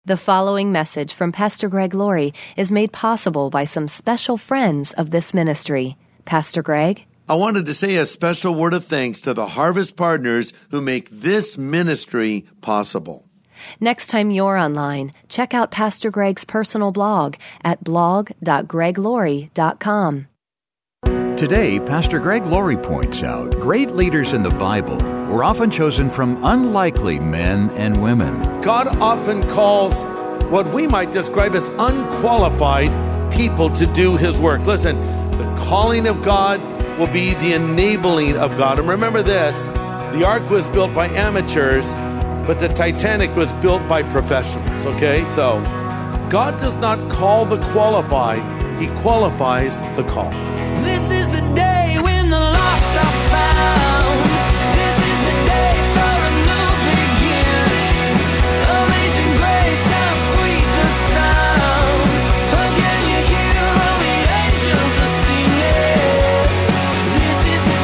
The following message from Pastor Greg Laurie is made possible by some special friends of this ministry. Pastor Greg? I wanted to say a special word of thanks to the Harvest Partners who make this ministry possible. Next time you're online, check out Pastor Greg's personal blog at blog.greglaurie.com. Today, Pastor Greg Laurie points out great leaders in the Bible were often chosen from unlikely men and women. God often calls what we might describe as unqualified people to do His work. Listen, the calling of God will be the enabling of God. And remember this, the ark was built by amateurs, but the Titanic was built by professionals, okay? So, God does not call the qualified, He qualifies the call. This is the day when the lost are found. This is the day for a new beginning. Amazing grace, how sweet the sound. Again you hear all the angels are singing. This is the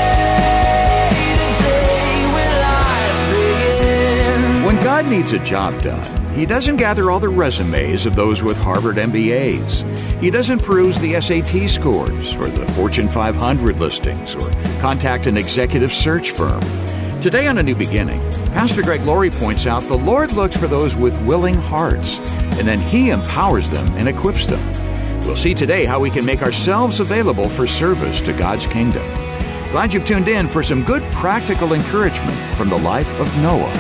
day when life begins. When God needs a job done, He doesn't gather all the resumes of those with Harvard MBAs. He doesn't peruse the SAT scores or the Fortune 500 listings or contact an executive search firm. Today on A New Beginning, Pastor Greg Laurie points out the Lord looks for those with willing hearts, and then He empowers them and equips them. We'll see today how we can make ourselves available for service to God's kingdom. Glad you've tuned in for some good practical encouragement from the life of Noah.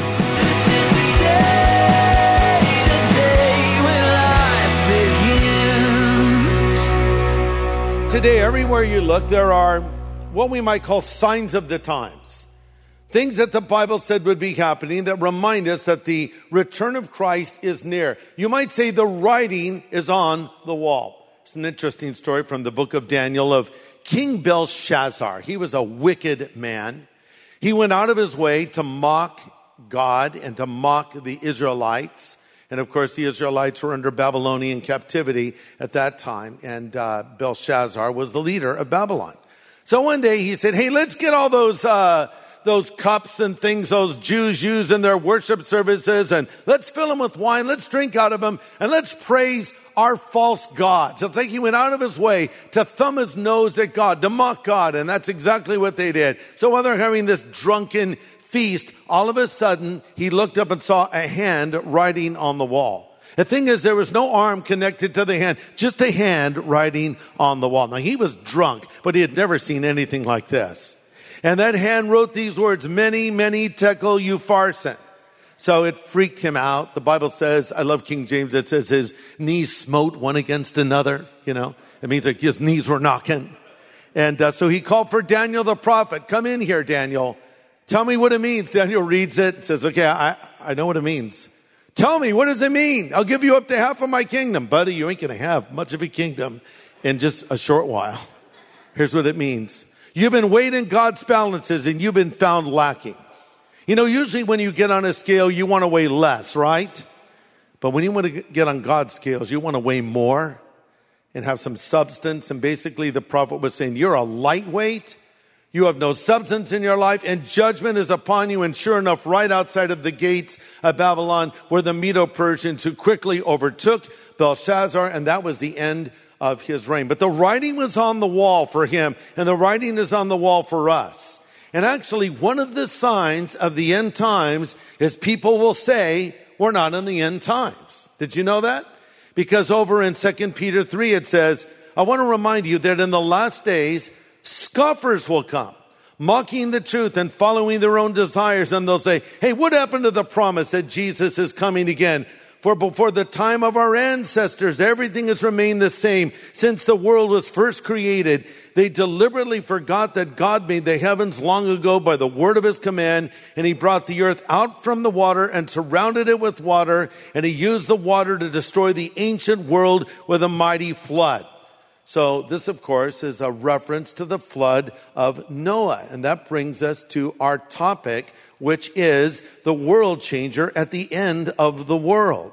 Today, everywhere you look, there are what we might call signs of the times. Things that the Bible said would be happening that remind us that the return of Christ is near. You might say the writing is on the wall. It's an interesting story from the book of Daniel of King Belshazzar. He was a wicked man. He went out of his way to mock God and to mock the Israelites. And of course, the Israelites were under Babylonian captivity at that time. And Belshazzar was the leader of Babylon. So one day he said, hey, let's get all those cups and things those Jews use in their worship services, and let's fill them with wine. Let's drink out of them, and let's praise our false gods. It's like he went out of his way to thumb his nose at God, to mock God. And that's exactly what they did. So while they're having this drunken feast, all of a sudden, he looked up and saw a hand writing on the wall. The thing is, there was no arm connected to the hand, just a hand writing on the wall. Now, he was drunk, but he had never seen anything like this. And that hand wrote these words, many, many tekel upharsin. So it freaked him out. The Bible says, I love King James, it says his knees smote one against another. You know, it means like his knees were knocking. And so he called for Daniel the prophet. Come in here, Daniel. Tell me what it means. Daniel reads it and says, okay, I know what it means. Tell me, what does it mean? I'll give you up to half of my kingdom. Buddy, you ain't going to have much of a kingdom in just a short while. Here's what it means. You've been weighed in God's balances and you've been found lacking. You know, usually when you get on a scale, you want to weigh less, right? But when you want to get on God's scales, you want to weigh more and have some substance. And basically the prophet was saying, you're a lightweight. You have no substance in your life, and judgment is upon you. And sure enough, right outside of the gates of Babylon were the Medo-Persians who quickly overtook Belshazzar, and that was the end of his reign. But the writing was on the wall for him, and the writing is on the wall for us. And actually, one of the signs of the end times is people will say, we're not in the end times. Did you know that? Because over in 2 Peter 3, it says, I want to remind you that in the last days, scoffers will come, mocking the truth and following their own desires. And they'll say, hey, what happened to the promise that Jesus is coming again? For before the time of our ancestors, everything has remained the same. Since the world was first created, they deliberately forgot that God made the heavens long ago by the word of his command. And he brought the earth out from the water and surrounded it with water. And he used the water to destroy the ancient world with a mighty flood. So this, of course, is a reference to the flood of Noah. And that brings us to our topic, which is the world changer at the end of the world.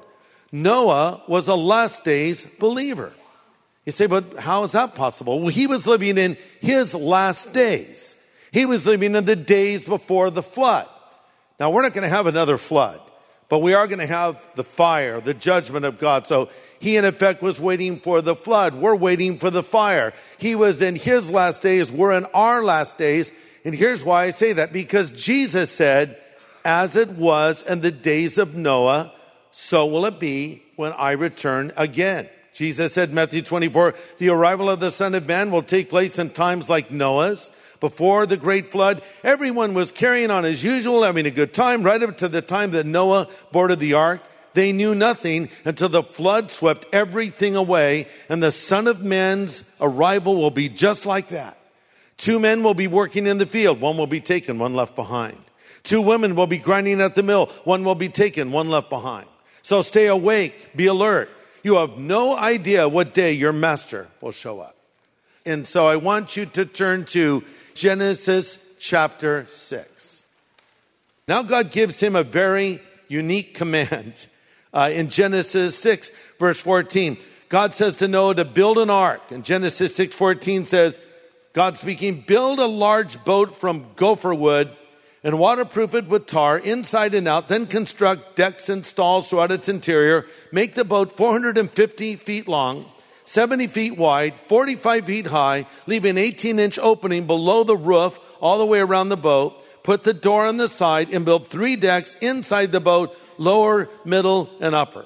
Noah was a last days believer. You say, but how is that possible? Well, he was living in his last days. He was living in the days before the flood. Now, we're not going to have another flood. But we are going to have the fire, the judgment of God. So he, in effect, was waiting for the flood. We're waiting for the fire. He was in his last days. We're in our last days. And here's why I say that. Because Jesus said, as it was in the days of Noah, so will it be when I return again. Jesus said, Matthew 24, the arrival of the Son of Man will take place in times like Noah's. Before the great flood, everyone was carrying on as usual, having a good time, right up to the time that Noah boarded the ark. They knew nothing until the flood swept everything away, and the Son of Man's arrival will be just like that. 2 men will be working in the field. One will be taken, one left behind. 2 women will be grinding at the mill. One will be taken, one left behind. So stay awake, be alert. You have no idea what day your master will show up. And so I want you to turn to Genesis chapter 6. Now God gives him a very unique command. In Genesis 6, verse 14, God says to Noah to build an ark. And Genesis 6:14 says, God speaking, build a large boat from gopher wood and waterproof it with tar inside and out. Then construct decks and stalls throughout its interior. Make the boat 450 feet long, 70 feet wide, 45 feet high, leave an 18-inch opening below the roof all the way around the boat. Put the door on the side and build 3 decks inside the boat, lower, middle, and upper.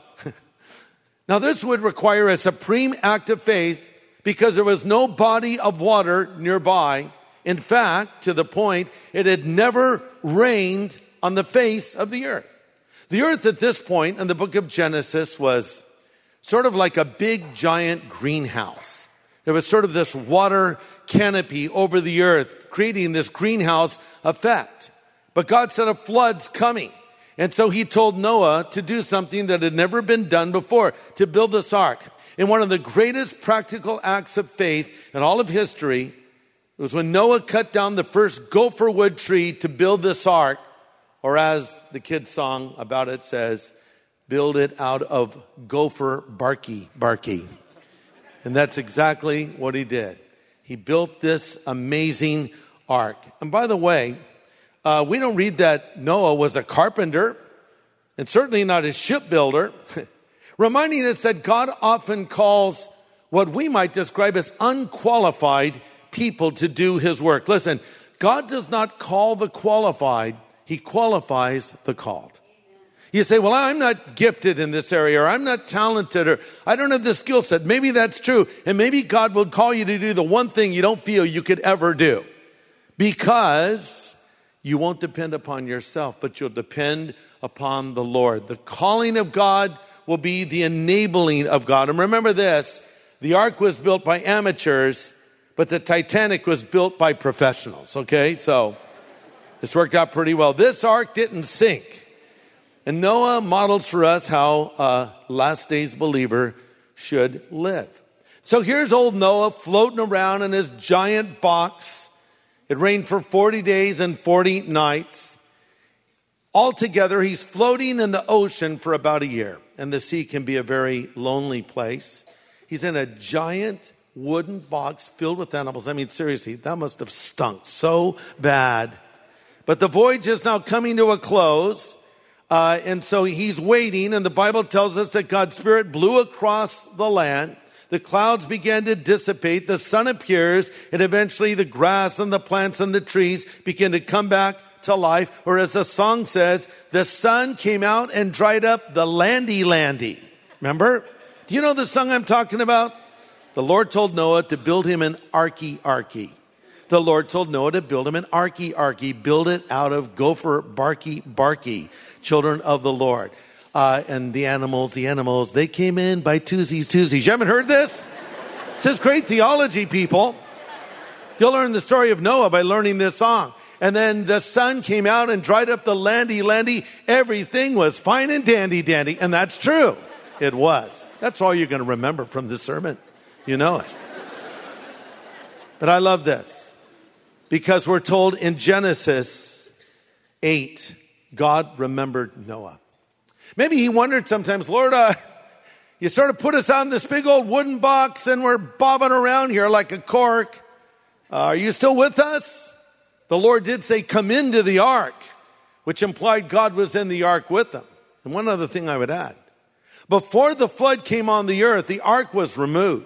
Now this would require a supreme act of faith because there was no body of water nearby. In fact, to the point, it had never rained on the face of the earth. The earth at this point in the book of Genesis was sort of like a big, giant greenhouse. There was sort of this water canopy over the earth, creating this greenhouse effect. But God said a flood's coming. And so he told Noah to do something that had never been done before, to build this ark. And one of the greatest practical acts of faith in all of history was when Noah cut down the first gopher wood tree to build this ark, or as the kids' song about it says, build it out of gopher barky. And that's exactly what he did. He built this amazing ark. And by the way, we don't read that Noah was a carpenter, and certainly not a shipbuilder, reminding us that God often calls what we might describe as unqualified people to do his work. Listen, God does not call the qualified, he qualifies the called. You say, well, I'm not gifted in this area, or I'm not talented, or I don't have the skill set. Maybe that's true. And maybe God will call you to do the one thing you don't feel you could ever do. Because you won't depend upon yourself, but you'll depend upon the Lord. The calling of God will be the enabling of God. And remember this, the ark was built by amateurs, but the Titanic was built by professionals, okay? So this worked out pretty well. This ark didn't sink. And Noah models for us how a last days believer should live. So here's old Noah floating around in his giant box. It rained for 40 days and 40 nights. Altogether, he's floating in the ocean for about a year. And the sea can be a very lonely place. He's in a giant wooden box filled with animals. I mean, seriously, that must have stunk so bad. But the voyage is now coming to a close. And so he's waiting, and the Bible tells us that God's Spirit blew across the land. The clouds began to dissipate. The sun appears, and eventually the grass and the plants and the trees begin to come back to life. Or as the song says, the sun came out and dried up the landy. Remember? Do you know the song I'm talking about? The Lord told Noah to build him an arky. The Lord told Noah to build him an arky. Build it out of gopher barky. Children of the Lord. And the animals, they came in by twosies. You haven't heard this? This is great theology, people. You'll learn the story of Noah by learning this song. And then the sun came out and dried up the landy. Everything was fine and dandy. And that's true. It was. That's all you're going to remember from this sermon. You know it. But I love this. Because we're told in Genesis 8, God remembered Noah. Maybe he wondered sometimes, Lord, you sort of put us out in this big old wooden box and we're bobbing around here like a cork. Are you still with us? The Lord did say, come into the ark, which implied God was in the ark with them. And one other thing I would add. Before the flood came on the earth, the ark was removed.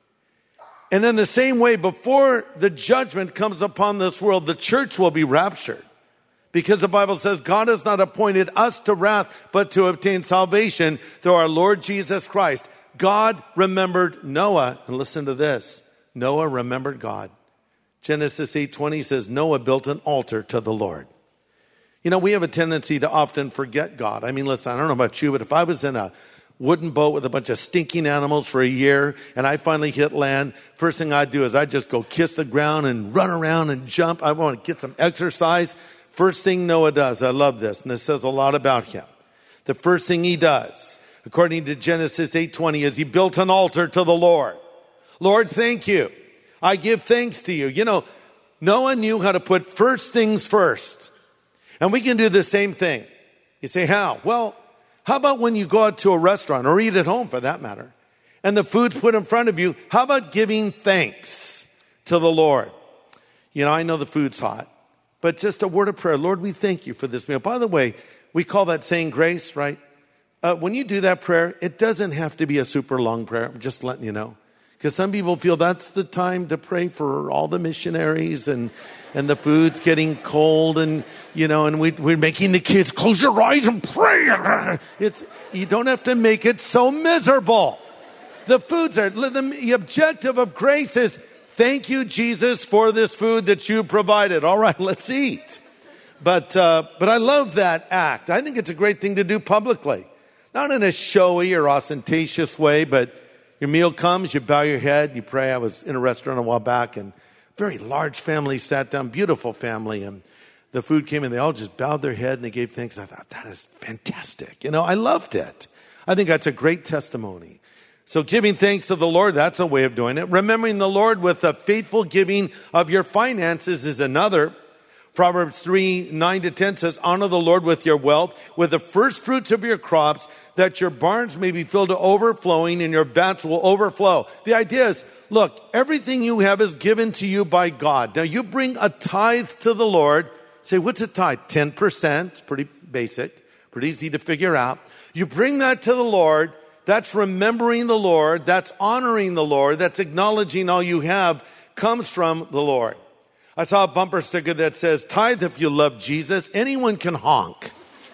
And in the same way, before the judgment comes upon this world, the church will be raptured. Because the Bible says God has not appointed us to wrath, but to obtain salvation through our Lord Jesus Christ. God remembered Noah. And listen to this. Noah remembered God. Genesis 8:20 says, Noah built an altar to the Lord. You know, we have a tendency to often forget God. I mean, listen, I don't know about you, but if I was in a wooden boat with a bunch of stinking animals for a year and I finally hit land, first thing I'd do is I'd just go kiss the ground and run around and jump. I want to get some exercise. First thing Noah does, I love this, and this says a lot about him. The first thing he does, according to Genesis 8:20, is he built an altar to the Lord. Lord, thank you. I give thanks to you. You know, Noah knew how to put first things first. And we can do the same thing. You say, how? Well, how about when you go out to a restaurant or eat at home for that matter, and the food's put in front of you, how about giving thanks to the Lord? You know, I know the food's hot, but just a word of prayer. Lord, we thank you for this meal. By the way, we call that saying grace, right? When you do that prayer, it doesn't have to be a super long prayer. I'm just letting you know. Because some people feel that's the time to pray for all the missionaries and the food's getting cold and, you know, and we're making the kids close your eyes and pray. You don't have to make it so miserable. The foods are, the objective of grace is, thank you, Jesus, for this food that you provided. All right, let's eat. But I love that act. I think it's a great thing to do publicly. Not in a showy or ostentatious way, but your meal comes, you bow your head, you pray. I was in a restaurant a while back, and a very large family sat down, beautiful family, and the food came, and they all just bowed their head, and they gave thanks. I thought, that is fantastic. You know, I loved it. I think that's a great testimony. So giving thanks to the Lord, that's a way of doing it. Remembering the Lord with the faithful giving of your finances is another. Proverbs 3:9-10 says, honor the Lord with your wealth, with the first fruits of your crops, that your barns may be filled to overflowing and your vats will overflow. The idea is, look, everything you have is given to you by God. Now you bring a tithe to the Lord. Say, what's a tithe? 10%. It's pretty basic, pretty easy to figure out. You bring that to the Lord. That's remembering the Lord. That's honoring the Lord. That's acknowledging all you have comes from the Lord. I saw a bumper sticker that says, tithe if you love Jesus. Anyone can honk.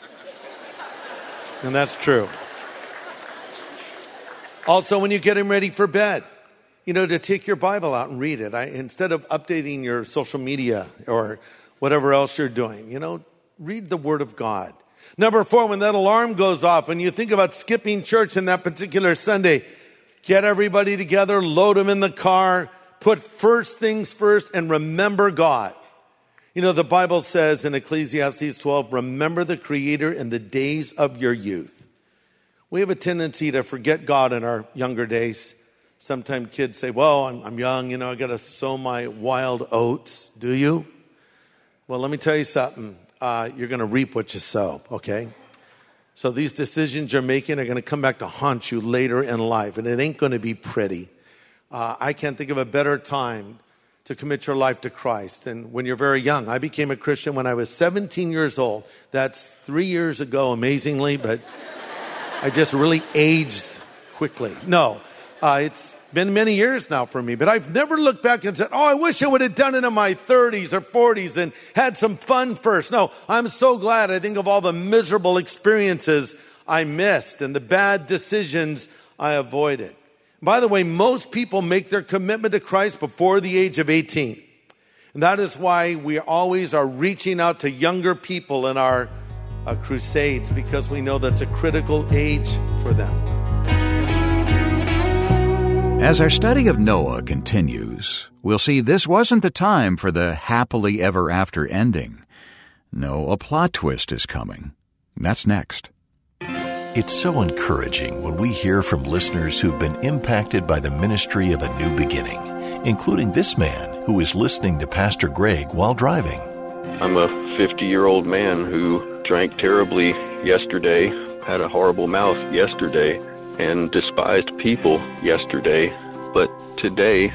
And that's true. Also, when you're getting ready for bed, you know, to take your Bible out and read it. Instead of updating your social media or whatever else you're doing, you know, read the Word of God. Number 4, when that alarm goes off and you think about skipping church in that particular Sunday, get everybody together, load them in the car, put first things first, and remember God. You know, the Bible says in Ecclesiastes 12, remember the Creator in the days of your youth. We have a tendency to forget God in our younger days. Sometimes kids say, well, I'm young, you know, I got to sow my wild oats. Do you? Well, let me tell you something. You're going to reap what you sow, okay? So these decisions you're making are going to come back to haunt you later in life, and it ain't going to be pretty. I can't think of a better time to commit your life to Christ than when you're very young. I became a Christian when I was 17 years old. That's 3 years ago, amazingly, but I just really aged quickly. No, it's been many years now for me, but I've never looked back and said, oh, I wish I would have done it in my 30s or 40s and had some fun first. No, I'm so glad. I think of all the miserable experiences I missed and the bad decisions I avoided. By the way, most people make their commitment to Christ before the age of 18. And that is why we always are reaching out to younger people in our crusades, because we know that's a critical age for them. As our study of Noah continues, we'll see this wasn't the time for the happily ever after ending. No, a plot twist is coming. That's next. It's so encouraging when we hear from listeners who've been impacted by the ministry of A New Beginning, including this man who is listening to Pastor Greg while driving. I'm a 50-year-old man who drank terribly yesterday, had a horrible mouth yesterday, and despised people yesterday. But today,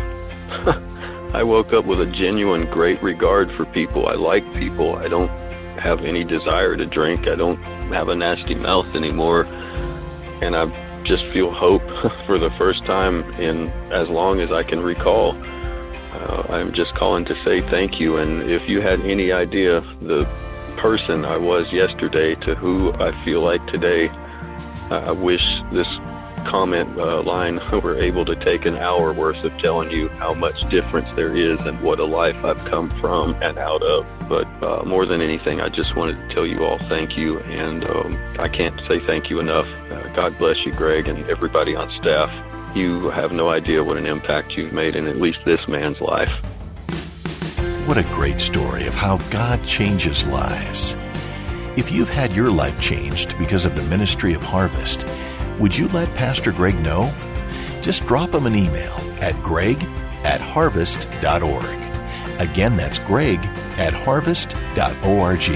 I woke up with a genuine great regard for people. I like people. I don't have any desire to drink. I don't have a nasty mouth anymore. And I just feel hope for the first time in as long as I can recall. I'm just calling to say thank you. And if you had any idea the person I was yesterday to who I feel like today, I wish this comment line were able to take an hour worth of telling you how much difference there is and what a life I've come from and out of. But more than anything, I just wanted to tell you all thank you, and I can't say thank you enough. God bless you, Greg, and everybody on staff. You have no idea what an impact you've made in at least this man's life. What a great story of how God changes lives. If you've had your life changed because of the ministry of Harvest, would you let Pastor Greg know? Just drop him an email at greg@harvest.org. Again, that's greg@harvest.org.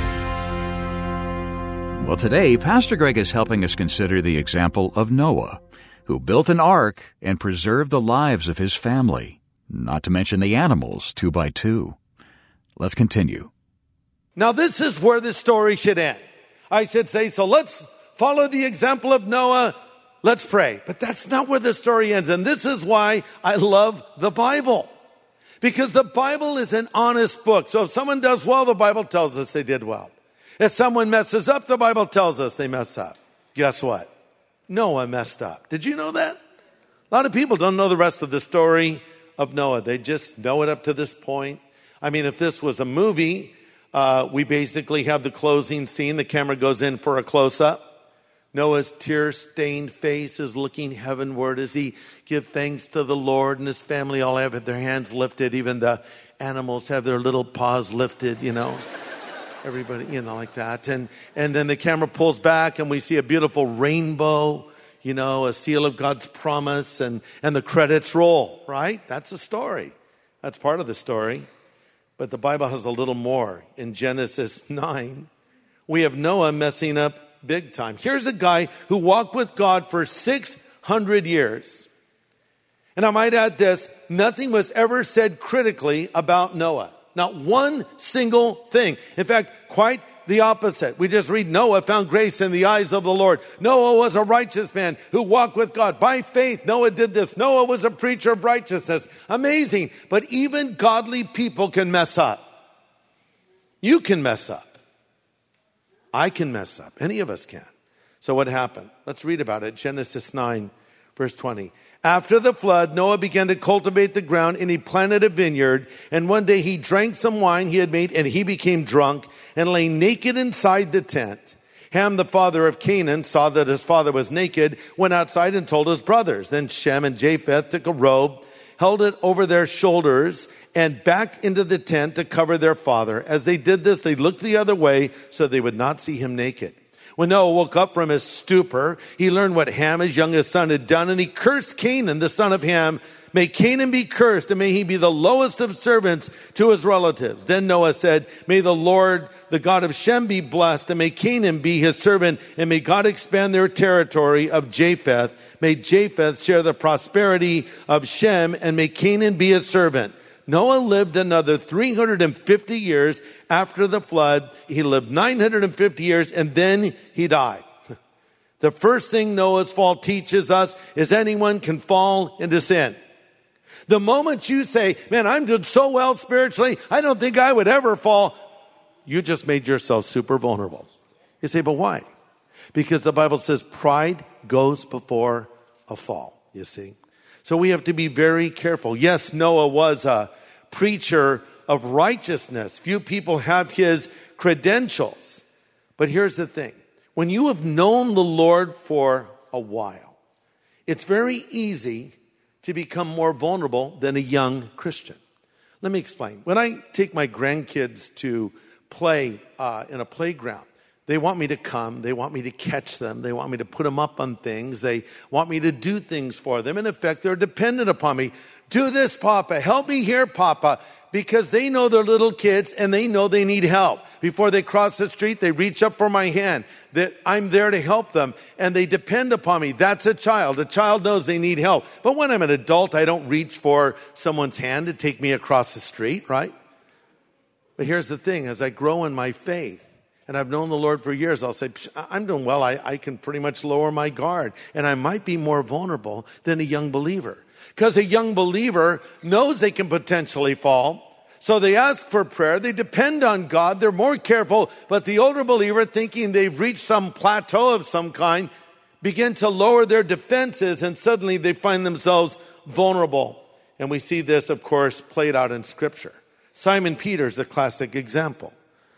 Well, today, Pastor Greg is helping us consider the example of Noah, who built an ark and preserved the lives of his family, not to mention the animals 2 by 2. Let's continue. Now, this is where the story should end. I should say, so let's follow the example of Noah. Let's pray. But that's not where the story ends. And this is why I love the Bible. Because the Bible is an honest book. So if someone does well, the Bible tells us they did well. If someone messes up, the Bible tells us they mess up. Guess what? Noah messed up. Did you know that? A lot of people don't know the rest of the story of Noah. They just know it up to this point. I mean, if this was a movie, we basically have the closing scene. The camera goes in for a close-up. Noah's tear-stained face is looking heavenward as he gives thanks to the Lord, and his family all have their hands lifted. Even the animals have their little paws lifted, Everybody, like that. And then the camera pulls back and we see a beautiful rainbow, a seal of God's promise, and the credits roll, right? That's the story. That's part of the story. But the Bible has a little more. In Genesis 9, we have Noah messing up big time. Here's a guy who walked with God for 600 years. And I might add this, nothing was ever said critically about Noah. Not one single thing. In fact, quite the opposite. We just read Noah found grace in the eyes of the Lord. Noah was a righteous man who walked with God. By faith, Noah did this. Noah was a preacher of righteousness. Amazing. But even godly people can mess up. You can mess up. I can mess up. Any of us can. So what happened? Let's read about it. Genesis 9, verse 20. After the flood, Noah began to cultivate the ground, and he planted a vineyard. And one day he drank some wine he had made, and he became drunk and lay naked inside the tent. Ham, the father of Canaan, saw that his father was naked, went outside and told his brothers. Then Shem and Japheth took a robe, held it over their shoulders, and backed into the tent to cover their father. As they did this, they looked the other way so they would not see him naked. When Noah woke up from his stupor, he learned what Ham, his youngest son, had done, and he cursed Canaan, the son of Ham. May Canaan be cursed, and may he be the lowest of servants to his relatives. Then Noah said, may the Lord, the God of Shem, be blessed, and may Canaan be his servant, and may God expand their territory of Japheth. May Japheth share the prosperity of Shem, and may Canaan be his servant. Noah lived another 350 years after the flood. He lived 950 years, and then he died. The first thing Noah's fall teaches us is anyone can fall into sin. The moment you say, man, I'm doing so well spiritually, I don't think I would ever fall, you just made yourself super vulnerable. You say, but why? Because the Bible says pride goes before a fall, you see. So we have to be very careful. Yes, Noah was a preacher of righteousness. Few people have his credentials. But here's the thing. When you have known the Lord for a while, it's very easy to become more vulnerable than a young Christian. Let me explain. When I take my grandkids to play in a playground, they want me to come. They want me to catch them. They want me to put them up on things. They want me to do things for them. In effect, they're dependent upon me. Do this, Papa. Help me here, Papa. Because they know they're little kids and they know they need help. Before they cross the street, they reach up for my hand. That I'm there to help them and they depend upon me. That's a child. A child knows they need help. But when I'm an adult, I don't reach for someone's hand to take me across the street, right? But here's the thing, as I grow in my faith, and I've known the Lord for years, I'll say, I'm doing well. I can pretty much lower my guard. And I might be more vulnerable than a young believer. Because a young believer knows they can potentially fall. So they ask for prayer. They depend on God. They're more careful. But the older believer, thinking they've reached some plateau of some kind, begin to lower their defenses. And suddenly they find themselves vulnerable. And we see this, of course, played out in Scripture. Simon Peter's a classic example.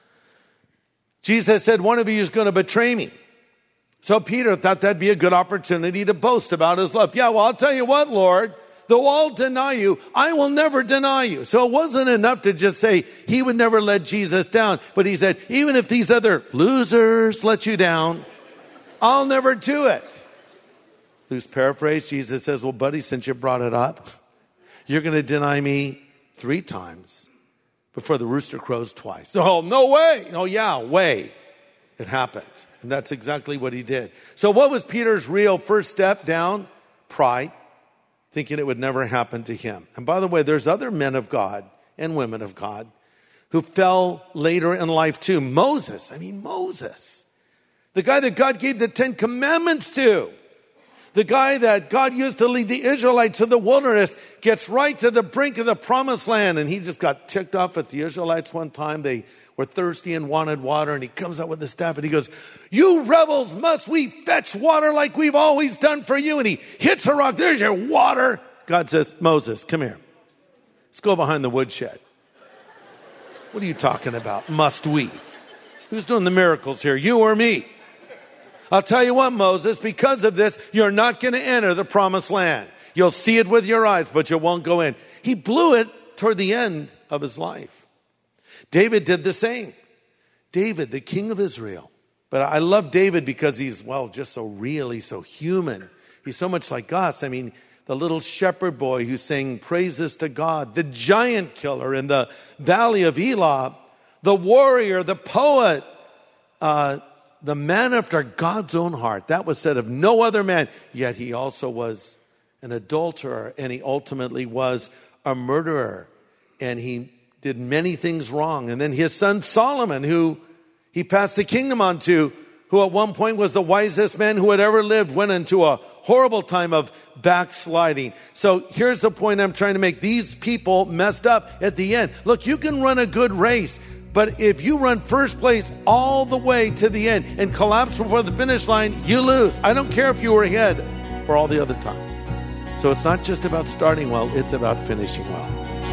Jesus said, one of you is going to betray me. So Peter thought that'd be a good opportunity to boast about his love. Yeah, well, I'll tell you what, Lord, though all deny you, I will never deny you. So it wasn't enough to just say he would never let Jesus down. But he said, even if these other losers let you down, I'll never do it. Loose paraphrase, Jesus says, well, buddy, since you brought it up, you're going to deny me 3 times before the rooster crows twice. Oh, no way. Oh, yeah, way. It happened. And that's exactly what he did. So what was Peter's real first step down? Pride, thinking it would never happen to him. And by the way, there's other men of God and women of God who fell later in life too. Moses, the guy that God gave the 10 Commandments to. The guy that God used to lead the Israelites to the wilderness gets right to the brink of the promised land. And he just got ticked off at the Israelites one time. They were thirsty and wanted water. And he comes out with the staff and he goes, you rebels, must we fetch water like we've always done for you? And he hits a rock. There's your water. God says, Moses, come here. Let's go behind the woodshed. What are you talking about? Must we? Who's doing the miracles here? You or me? I'll tell you what, Moses, because of this, you're not going to enter the promised land. You'll see it with your eyes, but you won't go in. He blew it toward the end of his life. David did the same. David, the king of Israel. But I love David because he's, just so real. He's so human. He's so much like us. The little shepherd boy who sang praises to God, the giant killer in the valley of Elah, the warrior, the poet, the man after God's own heart. That was said of no other man. Yet he also was an adulterer, and he ultimately was a murderer. And he did many things wrong. And then his son Solomon, who he passed the kingdom on to, who at one point was the wisest man who had ever lived, went into a horrible time of backsliding. So here's the point I'm trying to make. These people messed up at the end. Look, you can run a good race, but if you run first place all the way to the end and collapse before the finish line, you lose. I don't care if you were ahead for all the other time. So it's not just about starting well, it's about finishing well.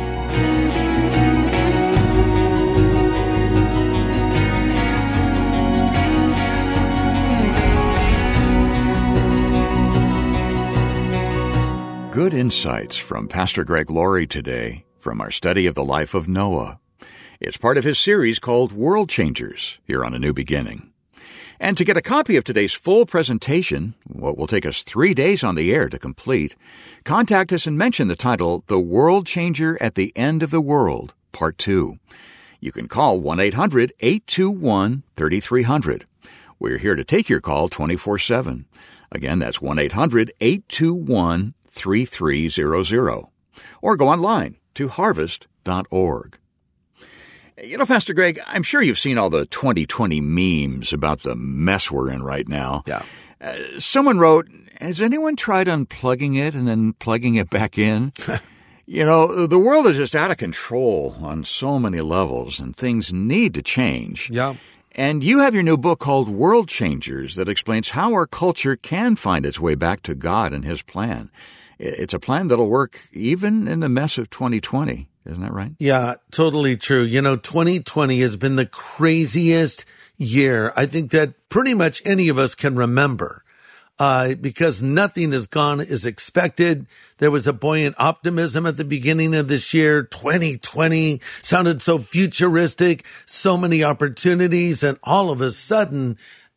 Good insights from Pastor Greg Laurie today from our study of the life of Noah. It's part of his series called World Changers here on A New Beginning. And to get a copy of today's full presentation, what will take us 3 days on the air to complete, contact us and mention the title, The World Changer at the End of the World, Part 2. You can call 1-800-821-3300. We're here to take your call 24/7. Again, that's 1-800-821-3300. Or go online to harvest.org. Pastor Greg, I'm sure you've seen all the 2020 memes about the mess we're in right now. Yeah. Someone wrote, has anyone tried unplugging it and then plugging it back in? The world is just out of control on so many levels, and things need to change. Yeah. And you have your new book called World Changers that explains how our culture can find its way back to God and His plan. It's a plan that'll work even in the mess of 2020. Isn't that right? Yeah, totally true. 2020 has been the craziest year I think that pretty much any of us can remember. Because nothing has gone as expected. There was a buoyant optimism at the beginning of this year. 2020 sounded so futuristic, so many opportunities, and all of a sudden,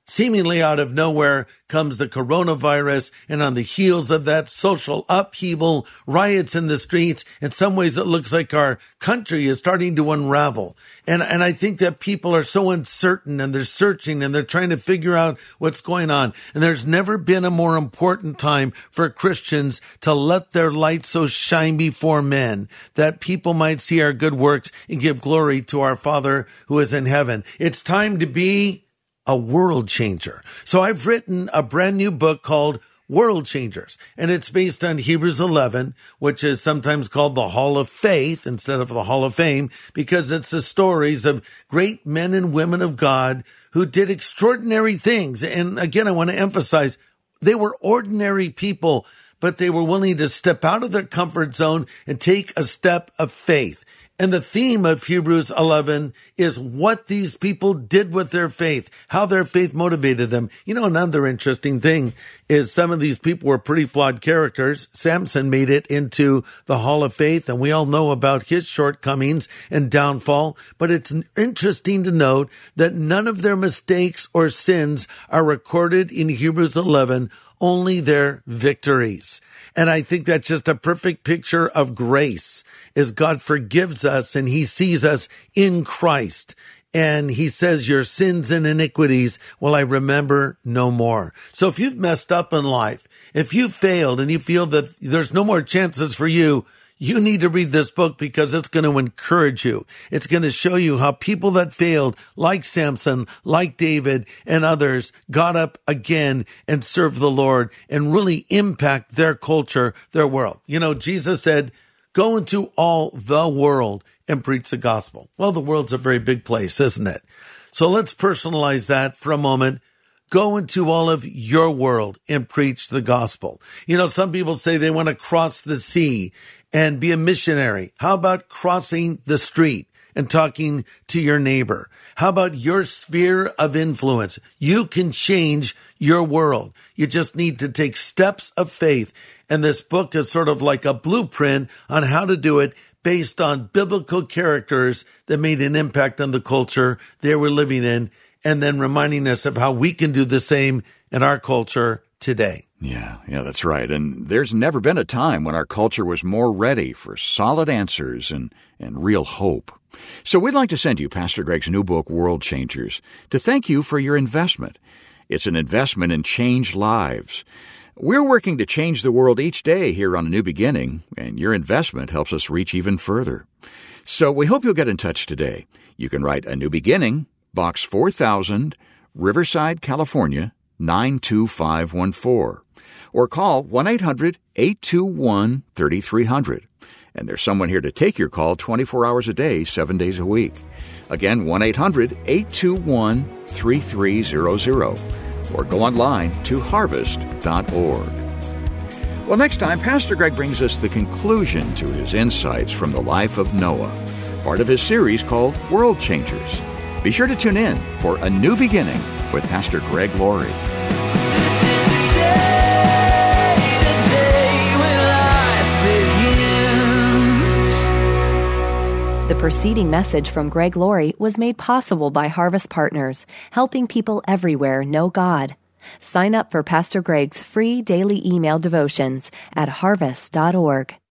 Seemingly out of nowhere comes the coronavirus, and on the heels of that, social upheaval, riots in the streets. In some ways, it looks like our country is starting to unravel. And I think that people are so uncertain, and they're searching, and they're trying to figure out what's going on. And there's never been a more important time for Christians to let their light so shine before men that people might see our good works and give glory to our Father who is in heaven. It's time to be a world changer. So I've written a brand new book called World Changers, and it's based on Hebrews 11, which is sometimes called the Hall of Faith instead of the Hall of Fame, because it's the stories of great men and women of God who did extraordinary things. And again, I want to emphasize, they were ordinary people, but they were willing to step out of their comfort zone and take a step of faith. And the theme of Hebrews 11 is what these people did with their faith, how their faith motivated them. You know, another interesting thing is some of these people were pretty flawed characters. Samson made it into the Hall of Faith, and we all know about his shortcomings and downfall. But it's interesting to note that none of their mistakes or sins are recorded in Hebrews 11, only their victories. And I think that's just a perfect picture of grace, is God forgives us and he sees us in Christ. And he says, your sins and iniquities will I remember no more. So if you've messed up in life, if you failed and you feel that there's no more chances for you, you need to read this book because it's going to encourage you. It's going to show you how people that failed, like Samson, like David and others, got up again and served the Lord and really impact their culture, their world. You know, Jesus said, go into all the world and preach the gospel. Well, the world's a very big place, isn't it? So let's personalize that for a moment. Go into all of your world and preach the gospel. You know, some people say they want to cross the sea and be a missionary. How about crossing the street and talking to your neighbor? How about your sphere of influence? You can change your world. You just need to take steps of faith. And this book is sort of like a blueprint on how to do it based on biblical characters that made an impact on the culture they were living in, and then reminding us of how we can do the same in our culture today. Yeah, that's right. And there's never been a time when our culture was more ready for solid answers and real hope. So we'd like to send you Pastor Greg's new book, World Changers, to thank you for your investment. It's an investment in changed lives. We're working to change the world each day here on A New Beginning, and your investment helps us reach even further. So we hope you'll get in touch today. You can write A New Beginning, Box 4000, Riverside, California, 92514. Or call 1-800-821-3300. And there's someone here to take your call 24 hours a day, 7 days a week. Again, 1-800-821-3300. Or go online to harvest.org. Well, next time, Pastor Greg brings us the conclusion to his insights from the life of Noah, part of his series called World Changers. Be sure to tune in for A New Beginning with Pastor Greg Laurie. The preceding message from Greg Laurie was made possible by Harvest Partners, helping people everywhere know God. Sign up for Pastor Greg's free daily email devotions at harvest.org.